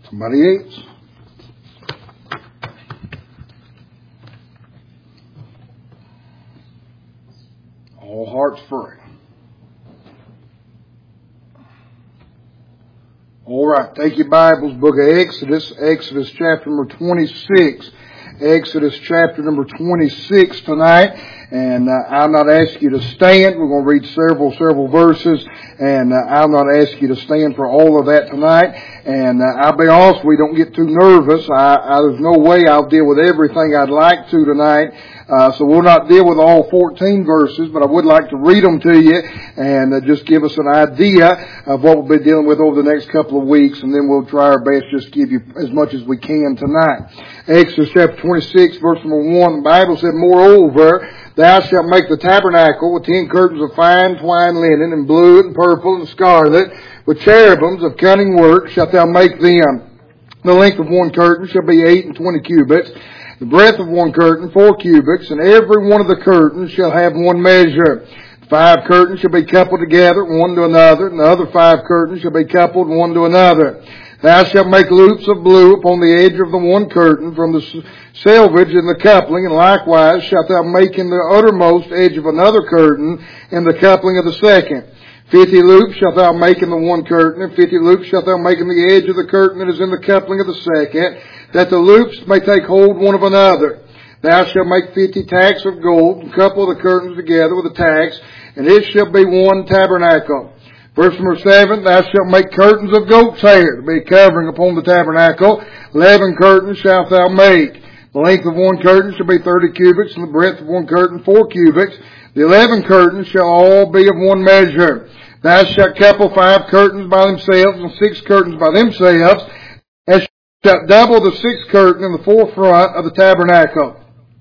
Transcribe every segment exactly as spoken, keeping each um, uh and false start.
Somebody else? All hearts free. All right, take your Bibles, book of Exodus, Exodus chapter number twenty-six. Exodus chapter number twenty-six tonight. And uh, I'll not ask you to stand. We're going to read several, several verses. And uh, I'll not ask you to stand for all of that tonight. And uh, I'll be honest, we don't get too nervous. I, I, there's no way I'll deal with everything I'd like to tonight. Uh, so we'll not deal with all fourteen verses, but I would like to read them to you and uh, just give us an idea of what we'll be dealing with over the next couple of weeks, and then we'll try our best just to give you as much as we can tonight. Exodus chapter twenty-six, verse number one, the Bible said, "Moreover, thou shalt make the tabernacle with ten curtains of fine twined linen, and blue and purple and scarlet, with cherubims of cunning work shalt thou make them. The length of one curtain shall be eight and twenty cubits, the breadth of one curtain four cubits, and every one of the curtains shall have one measure. Five curtains shall be coupled together, one to another, and the other five curtains shall be coupled one to another. Thou shalt make loops of blue upon the edge of the one curtain from the selvage in the coupling, and likewise shalt thou make in the uttermost edge of another curtain in the coupling of the second. Fifty loops shalt thou make in the one curtain, and fifty loops shalt thou make in the edge of the curtain that is in the coupling of the second, that the loops may take hold one of another. Thou shalt make fifty tacks of gold, and couple the curtains together with the tacks, and it shall be one tabernacle." Verse number seven, "Thou shalt make curtains of goat's hair to be covering upon the tabernacle. Eleven curtains shalt thou make. The length of one curtain shall be thirty cubits, and the breadth of one curtain four cubits. The eleven curtains shall all be of one measure. Thou shalt couple five curtains by themselves, and six curtains by themselves, and shalt double the sixth curtain in the forefront of the tabernacle.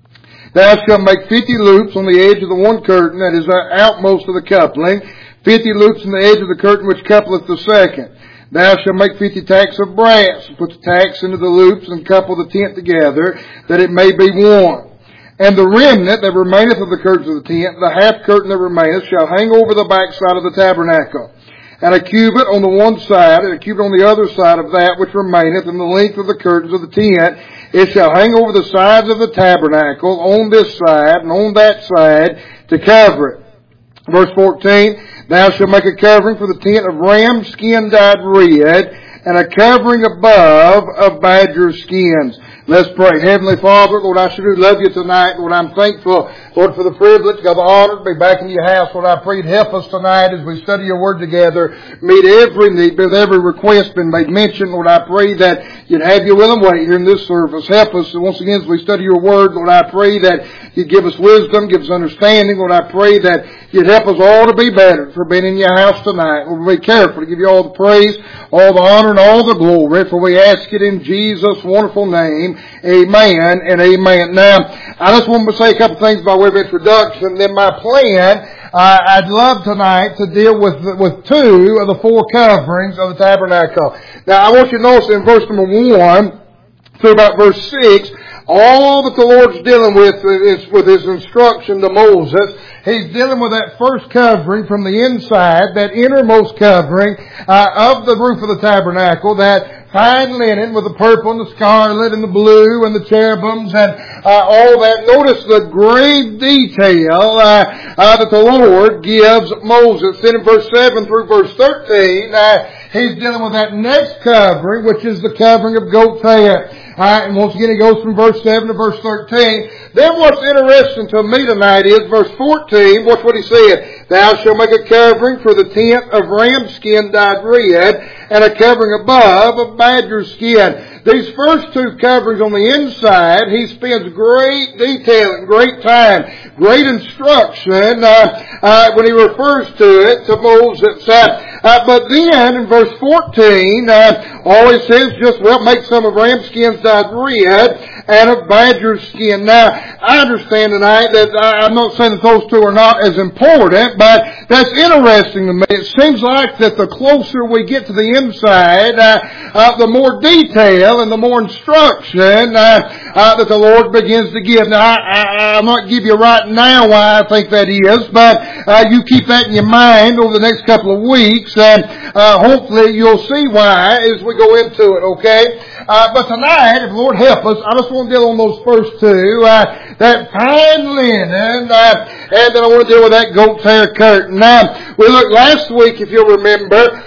Thou shalt make fifty loops on the edge of the one curtain that is outmost of the coupling, fifty loops in the edge of the curtain which coupleth the second. Thou shalt make fifty tacks of brass, and put the tacks into the loops, and couple the tent together, that it may be one. And the remnant that remaineth of the curtains of the tent, the half curtain that remaineth, shall hang over the backside of the tabernacle. And a cubit on the one side, and a cubit on the other side of that which remaineth, in the length of the curtains of the tent, it shall hang over the sides of the tabernacle, on this side and on that side, to cover it." Verse fourteen, "Thou shalt make a covering for the tent of ram skin dyed red, and a covering above of badger skins." Let's pray. Heavenly Father, Lord, I sure do love you tonight. Lord, I'm thankful, Lord, for the privilege, got the honor to be back in your house. Lord, I pray you'd help us tonight as we study your word together. Meet every need, with every request been made mention. Lord, I pray that you'd have your will and way here in this service. Help us once again as we study your word. Lord, I pray that you'd give us wisdom, give us understanding. Lord, I pray that you'd help us all to be better for being in your house tonight. Lord, be careful to give you all the praise, all the honor, and all the glory, for we ask it in Jesus' wonderful name. Amen and amen. Now, I just want to say a couple things by way of introduction. Then my plan, uh, I'd love tonight to deal with with two of the four coverings of the tabernacle. Now, I want you to notice in verse number one through about verse six, all that the Lord's dealing with is with His instruction to Moses. He's dealing with that first covering from the inside, that innermost covering uh, of the roof of the tabernacle, that fine linen with the purple and the scarlet and the blue and the cherubims and uh, all that. Notice the great detail uh, uh, that the Lord gives Moses. Then in verse seven through verse thirteen, uh, He's dealing with that next covering, which is the covering of goat's hair. All right, and once again, he goes from verse seven to verse thirteen. Then what's interesting to me tonight is verse fourteen. Watch what he said. "Thou shalt make a covering for the tent of ram skin dyed red, and a covering above of badger skin." These first two coverings on the inside, he spends great detail and great time, great instruction uh, uh, when he refers to it to Moses. Uh, uh, but then in verse fourteen, uh, all he says just, well, make some of ram skins dyed red and of badger skin. Now, I understand tonight that uh, I'm not saying that those two are not as important, but that's interesting to me. It seems like that the closer we get to the inside, uh, uh, the more detail and the more instruction uh, uh, that the Lord begins to give. Now, I, I, I'll not give you right now why I think that is, but uh, you keep that in your mind over the next couple of weeks, and uh, hopefully you'll see why as we go into it, okay? Uh, but tonight, if the Lord help us, I just want to deal on those first two, uh, that fine linen, uh, and then I want to deal with that goat's hair curtain. Now, we looked last week, if you'll remember,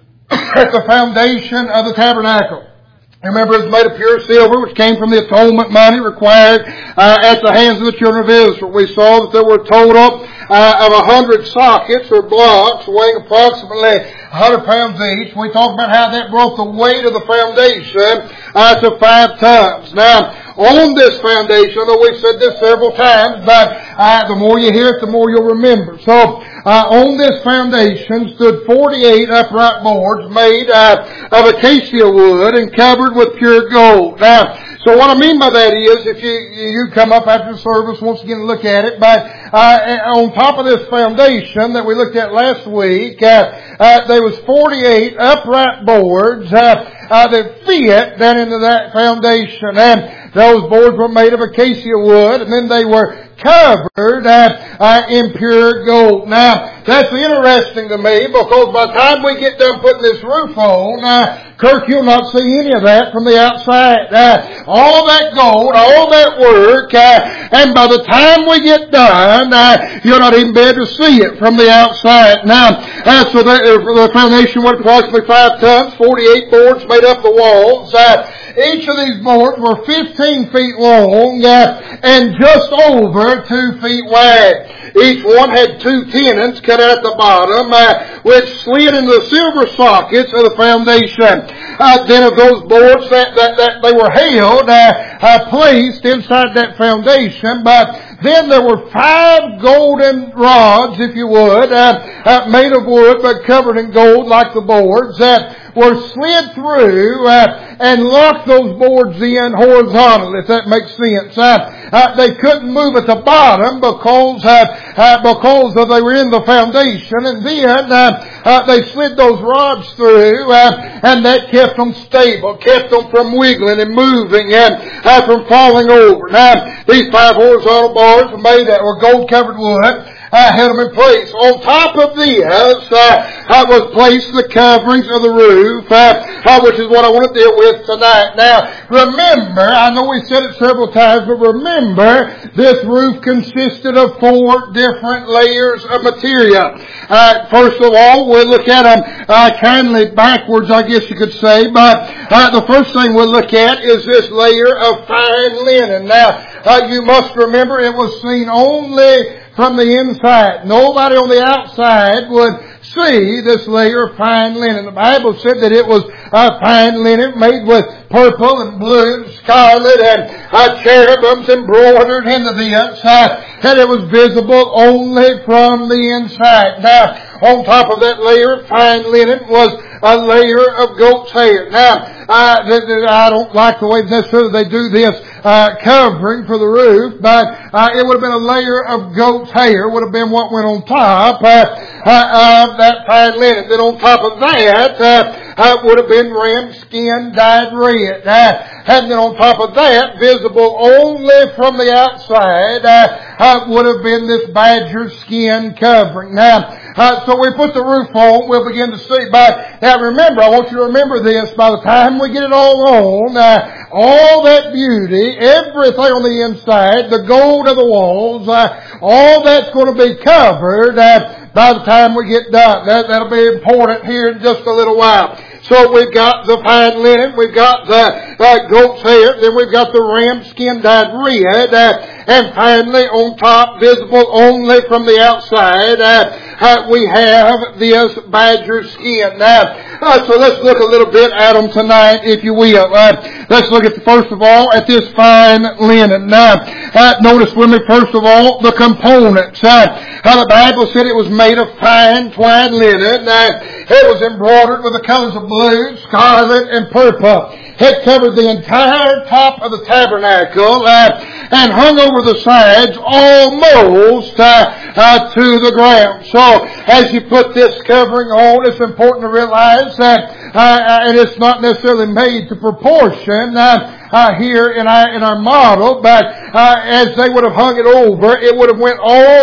at the foundation of the tabernacle. Remember, it was made of pure silver, which came from the atonement money required uh, at the hands of the children of Israel. We saw that there were a total uh, of a hundred sockets or blocks weighing approximately a hundred pounds each. We talked about how that brought the weight of the foundation uh, to five tons. Now, on this foundation, although we've said this several times, but uh, the more you hear it, the more you'll remember. So, uh, on this foundation stood forty-eight upright boards made uh, of acacia wood and covered with pure gold. Now, so what I mean by that is, if you you come up after the service once again and look at it, but uh, on top of this foundation that we looked at last week, uh, uh, there was forty-eight upright boards uh, uh, that fit down into that foundation, and those boards were made of acacia wood, and then they were covered uh, uh, in pure gold. Now, that's interesting to me, because by the time we get done putting this roof on, uh, Kirk, you'll not see any of that from the outside. Uh, all that gold, all that work, uh, and by the time we get done, uh, you'll not even be able to see it from the outside. Now, uh, so the, the foundation was approximately five tons, forty-eight boards made up the walls. Uh, each of these boards were fifteen feet long uh, and just over two feet wide. Each one had two tenons cut out at the bottom, uh, which slid into the silver sockets of the foundation. Uh, then of those boards that, that, that they were held, uh, uh, placed inside that foundation, but then there were five golden rods, if you would, uh, uh, made of wood but covered in gold like the boards, that were slid through uh, and locked those boards in horizontally, if that makes sense. Uh, uh, they couldn't move at the bottom because uh, uh, because uh, they were in the foundation, and then uh, uh, they slid those rods through, uh, and that kept them stable, kept them from wiggling and moving and uh, from falling over. Now, these five horizontal bars were made that were gold-covered wood. Uh, held them in place. On top of this uh, uh, was placed the coverings of the roof, uh, uh, which is what I want to deal with tonight. Now, remember, I know we said it several times, but remember, this roof consisted of four different layers of material. Uh, first of all, we'll look at them uh, kindly backwards, I guess you could say, but uh, the first thing we'll look at is this layer of fine linen. Now, uh, you must remember it was seen only from the inside. Nobody on the outside would see this layer of fine linen. The Bible said that it was uh, fine linen made with purple and blue and scarlet and uh, cherubims embroidered into this, uh, and it was visible only from the inside. Now, on top of that layer of fine linen was a layer of goat's hair. Now, uh, th- th- I don't like the way necessarily they do this uh, covering for the roof, but uh, it would have been a layer of goat's hair, would have been what went on top uh, uh, of that fine linen. Then on top of that uh, uh, would have been ram skin dyed red. Uh, and then on top of that, visible only from the outside, uh, uh, would have been this badger skin covering. Now, Uh, so we put the roof on, we'll begin to see. But now remember, I want you to remember this, by the time we get it all on, uh, all that beauty, everything on the inside, the gold of the walls, uh, all that's going to be covered uh, by the time we get done. That, that'll be important here in just a little while. So we've got the fine linen, we've got the uh, goat's hair, then we've got the ram skin dyed red, uh, and finally on top, visible only from the outside, uh, uh, we have this badger skin. Now, uh, so let's look a little bit at them tonight, if you will. Uh, let's look at, the, first of all, at this fine linen. Now, uh, notice with me, first of all, the components. Uh, how the Bible said it was made of fine twined linen. Uh, it was embroidered with the colors of blue, scarlet, and purple. It covered the entire top of the tabernacle uh, and hung over the sides almost uh, uh, to the ground. So, as you put this covering on, it's important to realize that uh, and it's not necessarily made to proportion uh, uh, here in our, in our model, but uh, as they would have hung it over, it would have went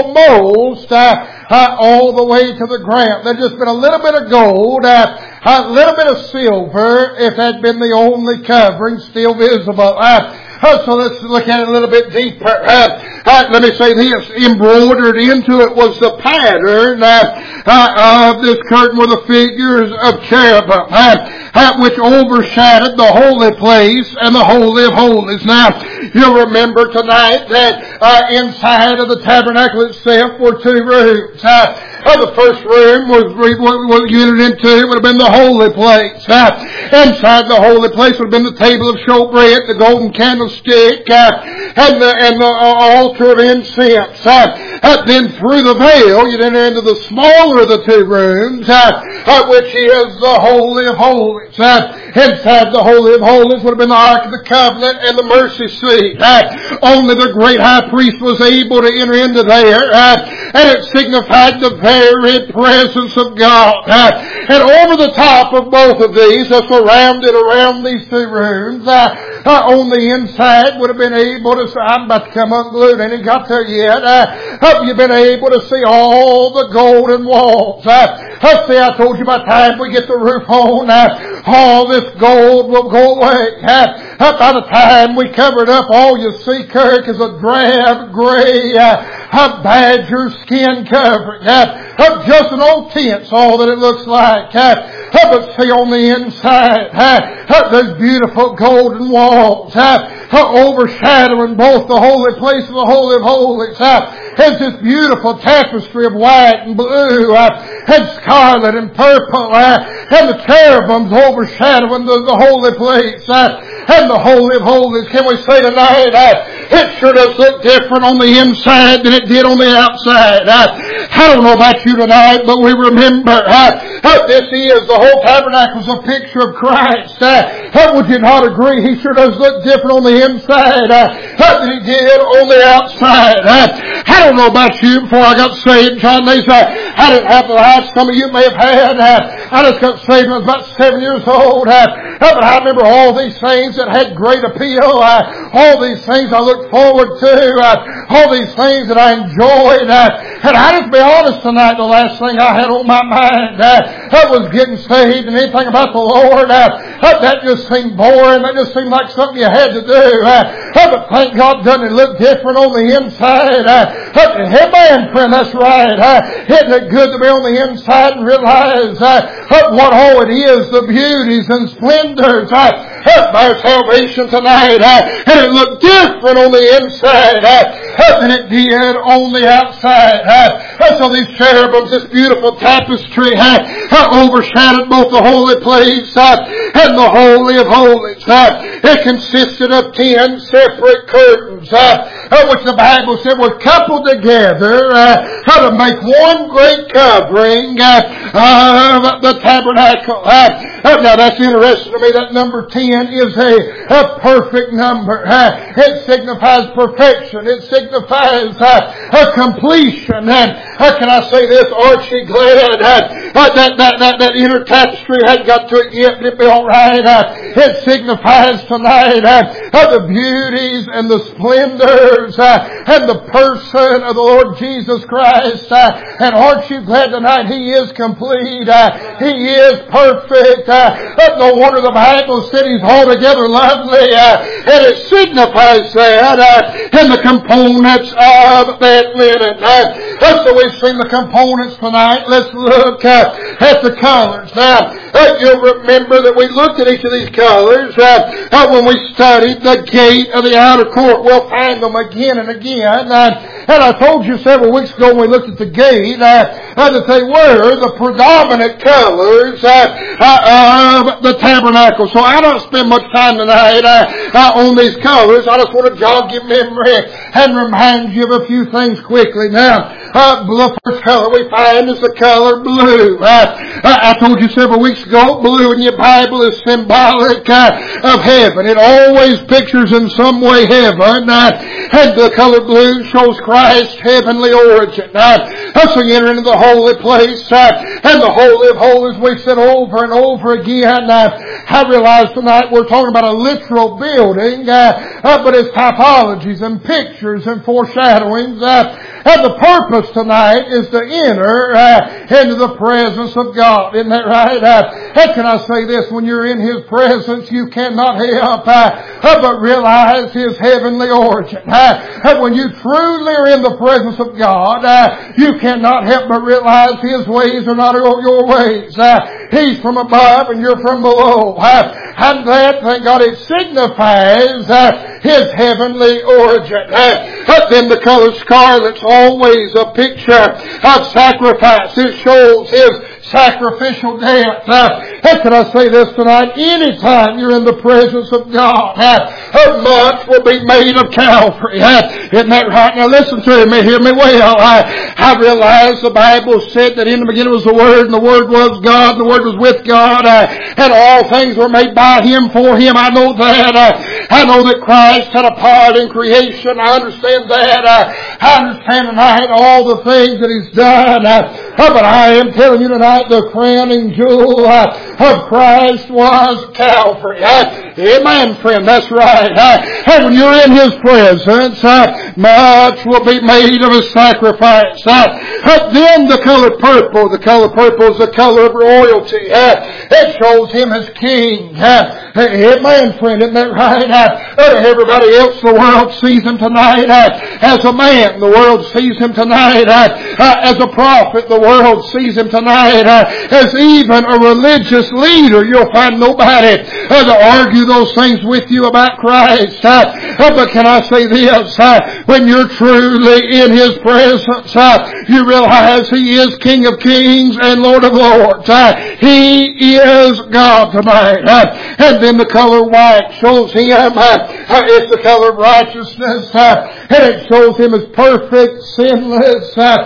almost uh, uh, all the way to the ground. There'd just been a little bit of gold, uh, a little bit of silver, if that had been the only covering still visible. Uh, uh, so let's look at it a little bit deeper. Uh, uh, let me say this. Embroidered into it was the pattern uh, uh, of this curtain with the figures of cherubim, uh, uh, which overshadowed the holy place and the Holy of Holies. Now, you'll remember tonight that uh, inside of the tabernacle itself were two rooms. Uh, Uh, the first room was, was you entered into, it would have been the holy place. Uh, inside the holy place would have been the table of showbread, the golden candlestick, uh, and the, and the uh, altar of incense. Uh, uh, then through the veil, you'd enter into the smaller of the two rooms, uh, uh, which is the Holy of Holies. Uh, inside the Holy of Holies would have been the Ark of the Covenant and the mercy seat. Uh, only the great high priest was able to enter into there, uh, and it signified the very presence of God. Uh, and over the top of both of these, uh, surrounded around these two rooms, uh, uh, on the inside would have been able to see, I'm about to come unglued, I ain't got there yet, uh, uh, you've been able to see all the golden walls. Uh, uh, see, I told you by the time we get the roof on, uh, all this gold will go away. Uh, uh, by the time we cover it up, all you see, Kirk, is a drab, gray, uh, a badger skin covering. Uh, uh, just an old tent's all that it looks like. Uh, uh, but see on the inside, uh, uh, those beautiful golden walls, uh, uh, overshadowing both the holy place and the Holy of Holies. Uh, it's this beautiful tapestry of white and blue, uh, and scarlet and purple, uh, and the cherubims overshadowing the, the holy place, uh, and the Holy of Holies. Can we say tonight, uh, it sure does look different on the inside than it did on the outside. Uh, I don't know about you tonight, but we remember uh, uh, this is, the whole tabernacle is a picture of Christ. Uh, uh, would you not agree? He sure does look different on the inside uh, uh, than he did on the outside. Uh, I don't know about you, before I got saved, John, they said, I didn't have the life some of you may have had. Uh, I just got saved when I was about seven years old. Uh, uh, but I remember all these things that had great appeal. Uh, all these things I looked forward to. Uh, all these things that I enjoyed. Uh, and I just be honest tonight, the last thing I had on my mind uh, that was getting saved, and anything about the Lord. Uh, uh, that just seemed boring. That just seemed like something you had to do. Uh, uh, but thank God, doesn't it look different on the inside? Uh, uh, hey man, friend, that's right. Uh, isn't it good to be on the inside and realize uh, uh, what all it is, the beauties and splendors uh, of our salvation tonight. Uh, and it looked different on the inside uh, than it did on the outside. Uh, so these cherubims, this beautiful tapestry, uh, uh, overshadowed both the holy place uh, and the Holy of Holies. Uh, it consisted of ten separate curtains, uh, uh, which the Bible said were coupled together uh, uh, to make one great covering uh, of the tabernacle. Uh, uh, now that's interesting to me. That number ten is a, a perfect number. Uh, it signifies perfection. It signifies uh, a completion. And uh, can I say this? Aren't you glad uh, uh, that, that, that, that inner tapestry hadn't got to it yet, but it'd be all right. Uh, it signifies tonight uh, uh, the beauties and the splendors uh, and the person of the Lord Jesus Christ. Uh, and aren't you glad tonight He is complete? Uh, he is perfect. Uh, uh, no wonder the Bible said He's altogether lovely. Uh, and it signifies that uh, in the components of that linen. Uh, so we've seen the components tonight. Let's look uh, at the colors. Now, uh, you'll remember that we looked at each of these colors uh, uh, when we studied the gate of the outer court. We'll find them again and again. Uh, and I told you several weeks ago when we looked at the gate uh, uh, that they were the predominant colors uh, uh, of the tabernacle. So I don't spend much time tonight uh, uh, on these colors. I just want to jog your memory and remind you of a few things quickly. Now, Uh, the first color we find is the color blue. Uh, I told you several weeks ago, blue in your Bible is symbolic uh, of heaven. It always pictures in some way heaven. Uh, and the color blue shows Christ's heavenly origin. Uh, so you enter into the holy place, uh, and the Holy of Holies, we've said over and over again. Uh, I realize tonight we're talking about a literal building, uh, uh, but it's typologies and pictures and foreshadowings. Uh, and the purpose tonight is to enter uh, into the presence of God. Isn't that right? Uh, how can I say this? When you're in His presence, you cannot help uh, but realize His heavenly origin. Uh, when you truly are in the presence of God, uh, you cannot help but realize His ways are not your ways. Uh, he's from above and you're from below. Uh, and that, thank God, it signifies uh, His heavenly origin. Uh, but then the color scarlet's always a picture of sacrifice. It shows His sacrificial death. Uh, how can I say this tonight? Anytime you're in the presence of God, uh, much will be made of Calvary. Uh, isn't that right? Now listen to me, hear me well. I, I realize the Bible said that in the beginning was the Word, and the Word was God, and the Word was with God, uh, and all things were made by Him, for Him. I know that. Uh, I know that Christ had a part in creation. I understand that. Uh, I understand tonight all the things that He's done. Uh, but I am telling you tonight, the crowning jewel uh, of Christ was Calvary. Uh, amen, friend. That's right. Uh, and when you're in His presence, uh, much will be made of His sacrifice. Uh, but then the color purple. The color purple is the color of royalty. Uh, it shows Him as King. Uh, amen, friend. Isn't that right? Uh, everybody else in the world sees Him tonight uh, as a man. The world sees Him tonight uh, uh, as a prophet. The world sees Him tonight uh, as even a religious leader. You'll find nobody uh, to argue those things with you about Christ. Uh, uh, but can I say this? Uh, when you're truly in His presence, uh, you realize He is King of Kings and Lord of Lords. Uh, he is God tonight. Uh, and then the color white shows Him. Uh, uh, it's the color of righteousness. Uh, and it shows Him as perfect, sinless, uh,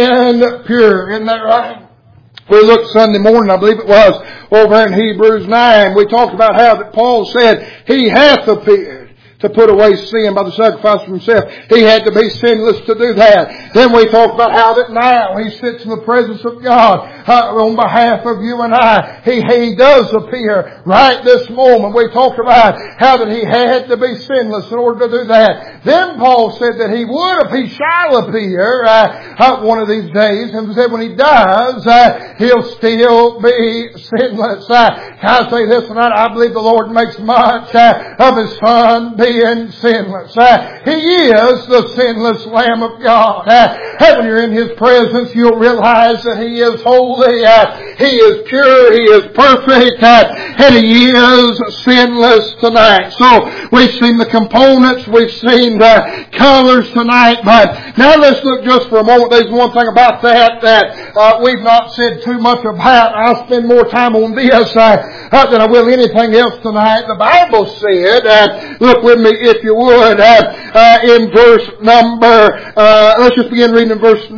and pure. Isn't that right? We looked Sunday morning, I believe it was, over in Hebrews nine. We talked about how that Paul said He hath appeared to put away sin by the sacrifice of Himself. He had to be sinless to do that. Then we talked about how that now He sits in the presence of God uh, on behalf of you and I. He, he does appear right this moment. We talked about how that He had to be sinless in order to do that. Then Paul said that He would, if He shall appear uh, uh, one of these days, and said when He does, uh, He'll still be sinless. Uh, can I say this tonight? I believe the Lord makes much uh, of His Son being sinless. Uh, he is the sinless Lamb of God. Uh, and when you're in His presence, you'll realize that He is holy, uh, He is pure, He is perfect, uh, and He is sinless tonight. So we've seen the components, we've seen the colors tonight, but now let's look just for a moment. There's one thing about that that uh, we've not said too much about. I'll spend more time on this uh, uh, than I will anything else tonight. The Bible said, uh, look with me if you would, uh, uh, in verse number, uh, let's just begin reading in verse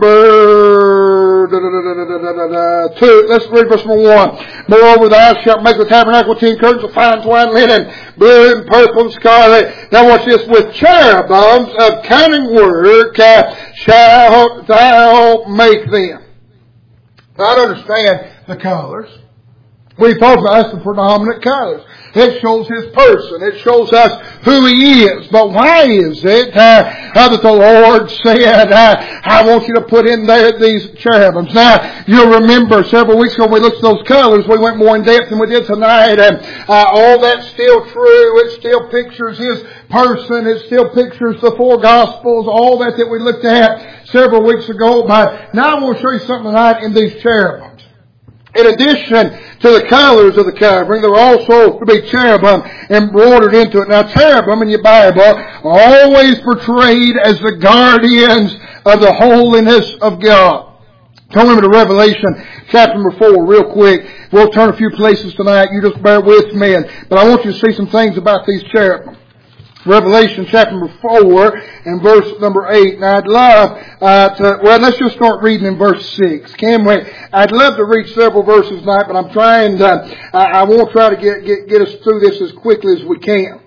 number da, da, da, da, da, da, da, two. Let's read verse number one. Moreover, thou shalt make the tabernacle ten curtains of fine twined linen, blue and purple and scarlet. Now watch this. With cherubims of cunning work uh, shalt thou make them. Now, I understand the colors. We've talked about that's the predominant colors. It shows His person. It shows us who He is. But why is it uh, uh, that the Lord said, uh, I want you to put in there these cherubims? Now, you'll remember several weeks ago when we looked at those colors, we went more in depth than we did tonight. And uh, all that's still true. It still pictures His person. It still pictures the four Gospels, all that that we looked at several weeks ago. But now I want to show you something tonight in these cherubims. In addition to the colors of the covering, there were also to be cherubim embroidered into it. Now, cherubim in your Bible are always portrayed as the guardians of the holiness of God. Turn with me to Revelation chapter number four real quick. We'll turn a few places tonight. You just bear with me. And, but I want you to see some things about these cherubim. Revelation chapter number four and verse number eight. Now I'd love uh, to, well, let's just start reading in verse six. Can we? I'd love to read several verses tonight, but I'm trying to, I, I won't try to get, get, get us through this as quickly as we can.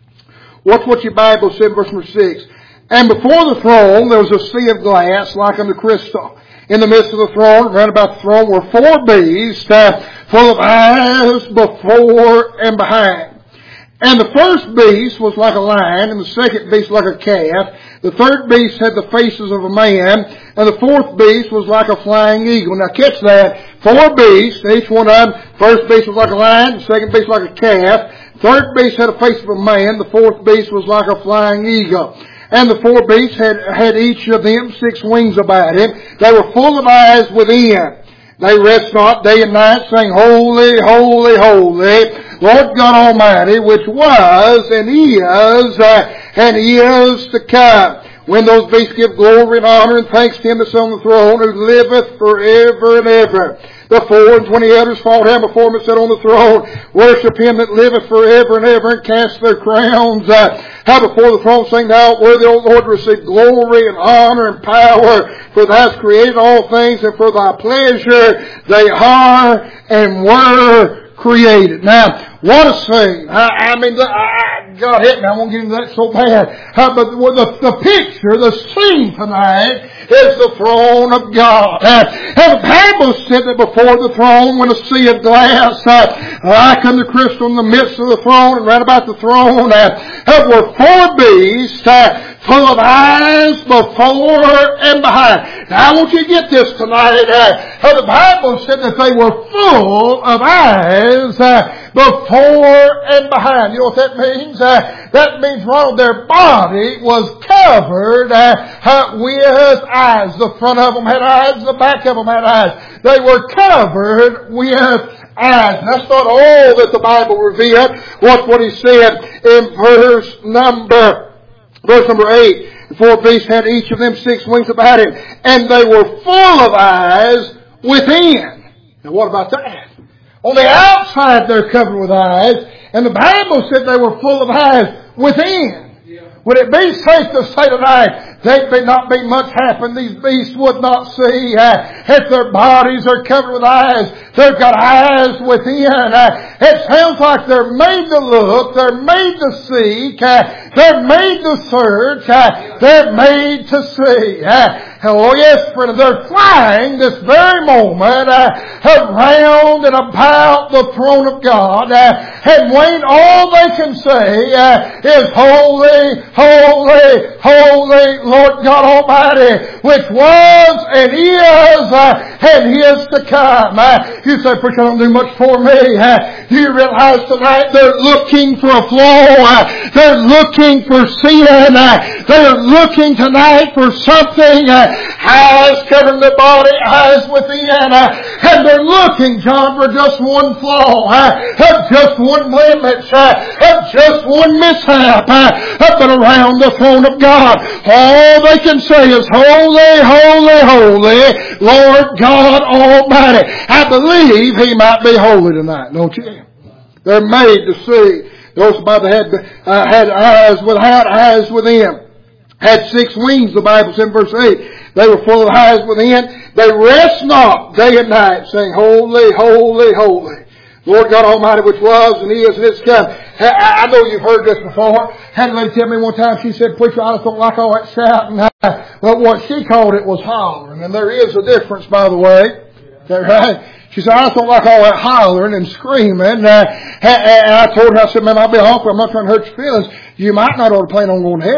Watch what your Bible said in verse number six. And before the throne there was a sea of glass like unto crystal. In the midst of the throne, round about the throne, were four beasts, uh, full of eyes before and behind. And the first beast was like a lion, and the second beast like a calf. The third beast had the faces of a man, and the fourth beast was like a flying eagle. Now catch that. Four beasts, each one of them. First beast was like a lion, the second beast like a calf. Third beast had the face of a man, the fourth beast was like a flying eagle. And the four beasts had, had each of them six wings about him. They were full of eyes within. They rest not day and night, saying, Holy, holy, holy, Lord God Almighty, which was and is uh, and is to come. When those beasts give glory and honor and thanks to Him that's on the throne, who liveth forever and ever. The four and twenty elders fall down before Him that sat on the throne, worship Him that liveth forever and ever, and cast their crowns uh, out before the throne, saying, Thou art worthy, O Lord, to receive glory and honor and power, for Thou hast created all things, and for Thy pleasure they are and were created. Now, what a scene. I, I mean, I, God help me, I won't get into that so bad. Uh, but the, the picture, the scene tonight is the throne of God. Uh, and the Bible said that before the throne, when a sea of glass, uh, like unto crystal in the midst of the throne, and right about the throne, uh, there were four beasts, uh, full of eyes before and behind. Now I want you to get this tonight. Uh, the Bible said that they were full of eyes uh, before and behind. You know what that means? Uh, that means, Ronald, their body was covered uh, uh, with eyes. The front of them had eyes, the back of them had eyes. They were covered with eyes. And that's not all that the Bible revealed. Watch what he said in verse number Verse number eight, the four beasts had each of them six wings about him, and they were full of eyes within. Now what about that? On the outside they're covered with eyes, and the Bible said they were full of eyes within. Would it be safe to say tonight, there may not be much happen, these beasts would not see, uh, if their bodies are covered with eyes, they've got eyes within. Uh, it sounds like they're made to look, they're made to seek, uh, they're made to search, uh, they're made to see. Uh, oh yes, friend, they're flying this very moment uh, around and about the throne of God, uh, and when all they can say uh, is holy, holy, holy, Lord God Almighty, which was and is uh, and is to come. Uh, you say, preacher, don't do much for me. Uh, do you realize tonight they're looking for a flaw? Uh, they're looking for sin. Uh, they're looking tonight for something. Uh, eyes covering their body, eyes within. Uh, and they're looking, John, for just one flaw, uh, of just one blemish, uh, of just one mishap. Uh, up and around the throne of God. All they can say is, holy, holy, holy, Lord God Almighty. I believe He might be holy tonight, don't you? They're made to see. Those by the had, uh, had eyes without, eyes within. Had six wings, the Bible says in verse eight. They were full of eyes within. They rest not day and night, saying, holy, holy, holy, Lord God Almighty, which was and is and is to come. I know you've heard this before. Had a lady tell me one time, she said, preacher, I just don't like all that shouting. But what she called it was hollering. And there is a difference, by the way. Is that right? She said, I just don't like all that hollering and screaming. Uh, and I told her, I said, man, I'll be awful. I'm not trying to hurt your feelings. You might not ought to plan on going to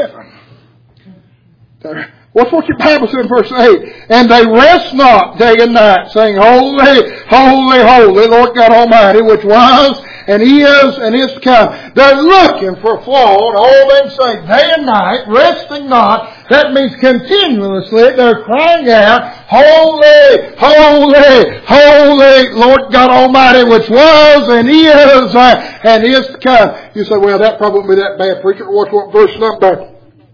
heaven. What's what your Bible said in verse eight? And they rest not day and night, saying, holy, holy, holy, Lord God Almighty, which was and is and is to come. They're looking for a flaw, and all they say day and night, resting not. That means continuously they're crying out, holy, holy, holy, Lord God Almighty, which was and is uh, and is to come. You say, well, that probably won't be that bad, preacher. Watch what verse number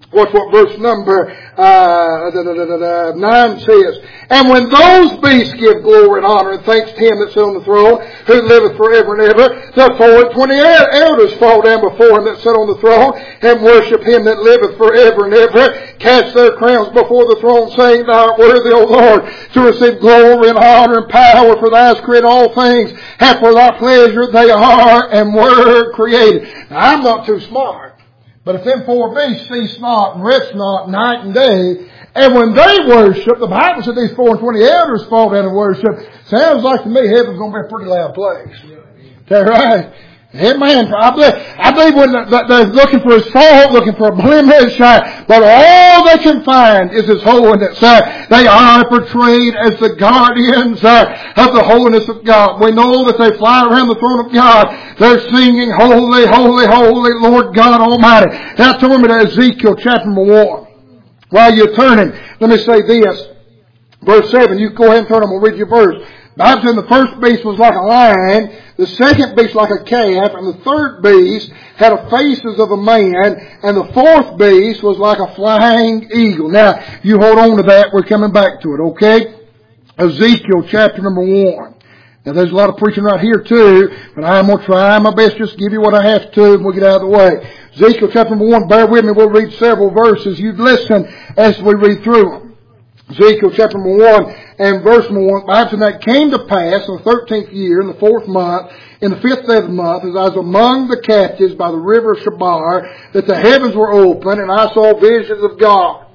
Watch what verse number uh, da, da, da, da, da, nine says. And when those beasts give glory and honor and thanks to him that sat on the throne, who liveth forever and ever, the four and twenty elders fall down before him that sat on the throne, and worship him that liveth forever and ever, cast their crowns before the throne, saying, Thou art worthy, O Lord, to receive glory and honor and power, for thou hast created all things, and for thy pleasure they are and were created. Now, I'm not too smart. But if them four beasts cease not and rest not night and day, and when they worship, the Bible said these four and twenty elders fall down and worship. Sounds like to me heaven's going to be a pretty loud place. Is that right? Amen. I believe, I believe when they're looking for a salt, looking for a blemish, uh, but all they can find is His holiness. Uh, they are portrayed as the guardians uh, of the holiness of God. We know that they fly around the throne of God. They're singing, Holy, Holy, Holy, Lord God Almighty. Now turn me to Ezekiel chapter number one. While you're turning, let me say this. Verse seven, you go ahead and turn, I'm going to read your verse. The Bible said the first beast was like a lion, the second beast like a calf, and the third beast had the faces of a man, and the fourth beast was like a flying eagle. Now, you hold on to that, we're coming back to it, okay? Ezekiel chapter number one. Now, there's a lot of preaching right here too, but I'm going to try my best just to give you what I have to, and we'll get out of the way. Ezekiel chapter number one, bear with me, we'll read several verses. You listen as we read through them. Ezekiel chapter number one and verse number one. Bible said, that came to pass in the thirteenth year, in the fourth month, in the fifth day of the month, as I was among the captives by the river of Shabar, that the heavens were open, and I saw visions of God.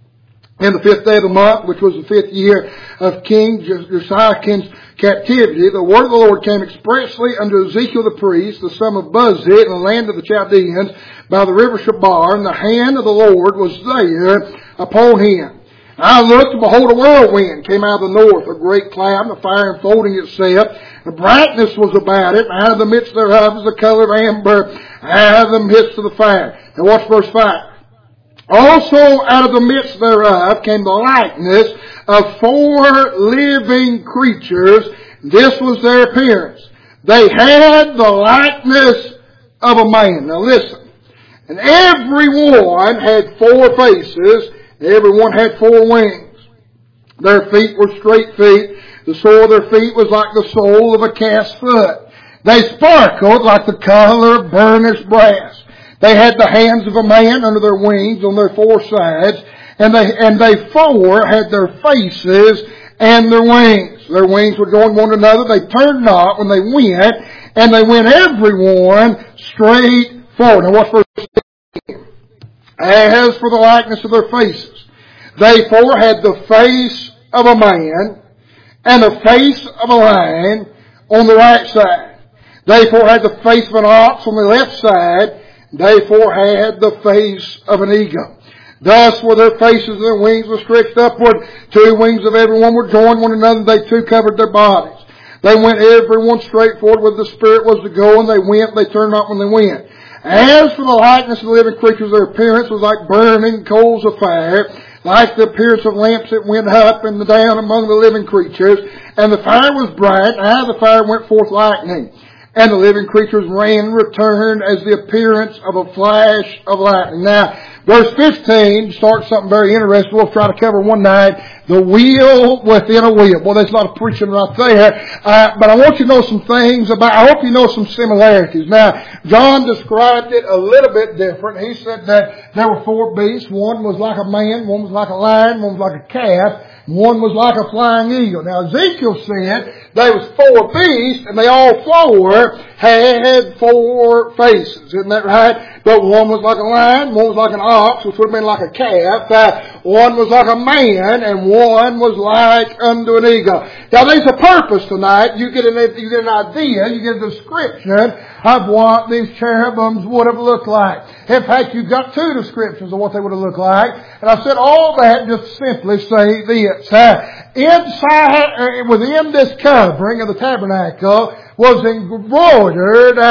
In the fifth day of the month, which was the fifth year of King Josiah's captivity, the word of the Lord came expressly unto Ezekiel the priest, the son of Buzzit, in the land of the Chaldeans, by the river Shabar, and the hand of the Lord was there upon him. I looked, and behold, a whirlwind came out of the north, a great cloud, and the fire enfolding itself. The brightness was about it, and out of the midst thereof was the color of amber, out of the midst of the fire. Now watch verse five. Also out of the midst thereof came the likeness of four living creatures. This was their appearance. They had the likeness of a man. Now listen. And every one had four faces. Everyone had four wings. Their feet were straight feet. The sole of their feet was like the sole of a calf's foot. They sparkled like the color of burnished brass. They had the hands of a man under their wings on their four sides, and they and they four had their faces and their wings. Their wings would go in one another. They turned not when they went, and they went every one straight forward. Now watch verse sixteen. As for the likeness of their faces, they four had the face of a man and the face of a lion on the right side. They four had the face of an ox on the left side. They four had the face of an eagle. Thus were their faces and their wings were stretched upward. Two wings of every one were joined one another. They two covered their bodies. They went every one straight forward where the Spirit was to go, and they went. They turned not when they went. As for the likeness of the living creatures, their appearance was like burning coals of fire, like the appearance of lamps that went up and down among the living creatures. And the fire was bright, and out of the fire went forth lightning. And the living creatures ran and returned as the appearance of a flash of lightning. Now, verse fifteen starts something very interesting. We'll try to cover one night. The wheel within a wheel. Well, there's a lot of preaching right there. Uh, but I want you to know some things about, I hope you know some similarities. Now, John described it a little bit different. He said that there were four beasts. One was like a man, one was like a lion, one was like a calf, one was like a flying eagle. Now, Ezekiel said there was four beasts, and they all four had four faces. Isn't that right? But one was like a lion, one was like an ox, which would have been like a calf. Uh, one was like a man, and one was like unto an eagle. Now there's a purpose tonight. You get an, you get an idea, you get a description of what these cherubims would have looked like. In fact, you've got two descriptions of what they would have looked like. And I said all that just simply say this. Uh, inside, uh, within this covering of the tabernacle was embroidered uh,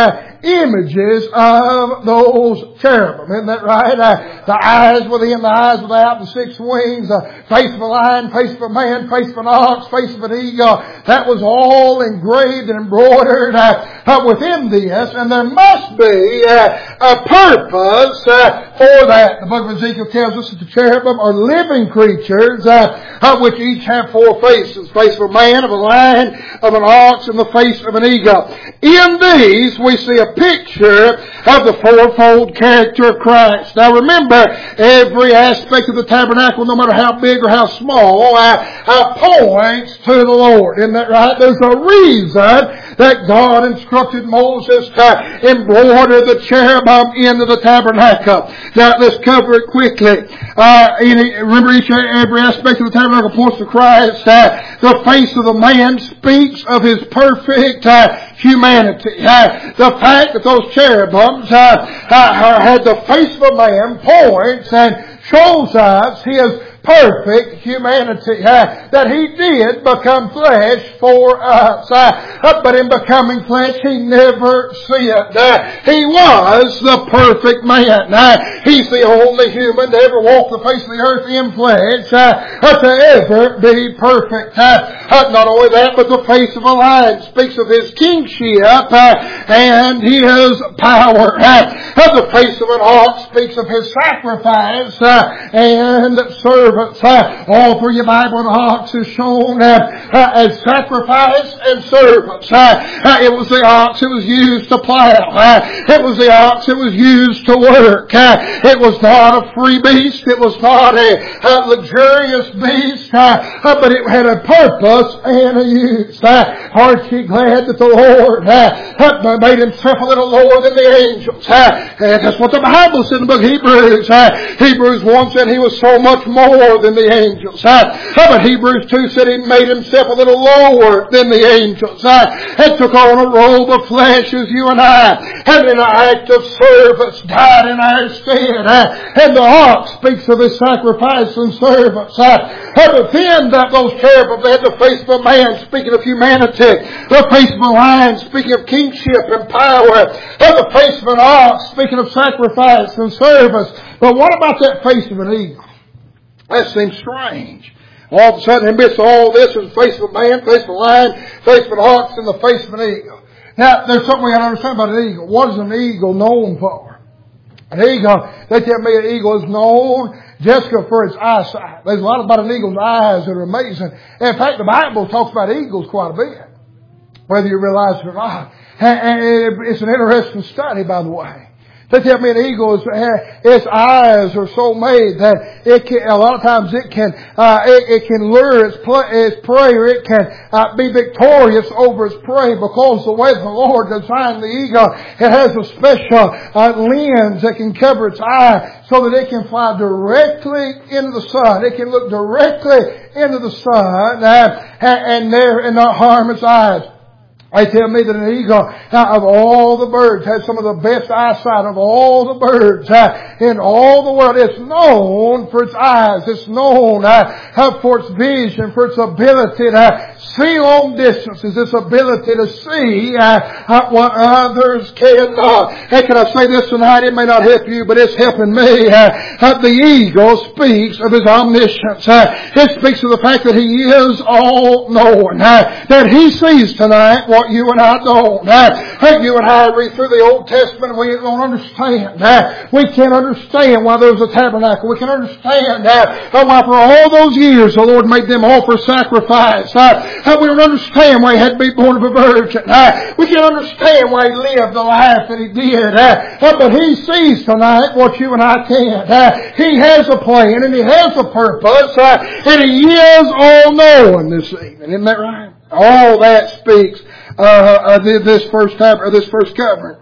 images of those cherubim. Isn't that right? Uh, the eyes within, the eyes without, the six wings, the face of a lion, face of a man, face of an ox, face of an eagle. That was all engraved and embroidered uh, uh, within this. And there must be uh, a purpose uh, for that. The book of Ezekiel tells us that the cherubim are living creatures uh, uh, which each have four faces. The face of a man, of a lion, of an ox, and the face of an eagle. In these we see a picture of the fourfold character of Christ. Now remember, every aspect of the tabernacle, no matter how big or how small, uh, uh, points to the Lord. Isn't that right? There's a reason that God instructed Moses to embroider the cherubim into the tabernacle. Now let's cover it quickly. Uh, remember, each every aspect of the tabernacle points to Christ. Uh, the face of the man speaks of his perfect uh, humanity. Uh, the fact that those cherubims uh, uh, had the face of a man points and shows us his perfect humanity. Uh, that He did become flesh for us. Uh, but in becoming flesh, He never sinned. Uh, he was the perfect man. Uh, he's the only human to ever walk the face of the earth in flesh, uh, to ever be perfect. Uh, uh, not only that, but the face of a lion speaks of His kingship uh, and His power. Uh, the face of an ox speaks of His sacrifice uh, and service. Uh, all through your Bible, an ox is shown uh, uh, as sacrifice and service. Uh, uh, it was the ox that was used to plow. Uh, it was the ox that was used to work. Uh, it was not a free beast. It was not a, a luxurious beast, uh, uh, but it had a purpose and a use. Uh, aren't you glad that the Lord uh, uh, made Himself a little lower than the angels? Uh, and that's what the Bible said in the book of Hebrews. Uh, Hebrews one said He was so much more than the angels. Uh, but Hebrews two said He made Himself a little lower than the angels. Uh, and took on a robe of flesh as you and I. And in an act of service died in our stead. Uh, and the ox speaks of His sacrifice and service. Uh, but then that those cherubim, they had the face of a man speaking of humanity. The face of a lion speaking of kingship and power. And the face of an ox speaking of sacrifice and service. But what about that face of an eagle? That seems strange. All of a sudden, in the midst of all this, is the face of a man, face of a lion, face of an ox, and the face of an eagle. Now, there's something we got to understand about an eagle. What is an eagle known for? An eagle, they tell me an eagle is known, Jessica, for its eyesight. There's a lot about an eagle's eyes that are amazing. In fact, the Bible talks about eagles quite a bit, whether you realize it or not. And it's an interesting study, by the way. They tell me an eagle, is, its eyes are so made that it can, a lot of times it can, uh, it, it can lure its, its prey, or it can uh, be victorious over its prey, because the way the Lord designed the eagle, it has a special uh, lens that can cover its eye so that it can fly directly into the sun. It can look directly into the sun uh, and, and there and not harm its eyes. They tell me that an eagle, uh, of all the birds, has some of the best eyesight of all the birds uh, in all the world. It's known for its eyes. It's known uh, for its vision, for its ability to see long distances, its ability to see uh, uh, what others cannot. Hey, can I say this tonight? It may not help you, but it's helping me. Uh, uh, the eagle speaks of His omniscience. Uh, it speaks of the fact that He is all-knowing. Uh, that He sees tonight what you and I don't. Uh, you and I read through the Old Testament, we don't understand. Uh, we can't understand why there was a tabernacle. We can understand uh, why for all those years the Lord made them offer sacrifice. Uh, uh, we don't understand why He had to be born of a virgin. Uh, we can't understand why He lived the life that He did. Uh, uh, but He sees tonight what you and I can't. Uh, he has a plan and He has a purpose. Uh, and He is all-knowing this evening. Isn't that right? All that speaks Uh, uh, this first tab or this first covering.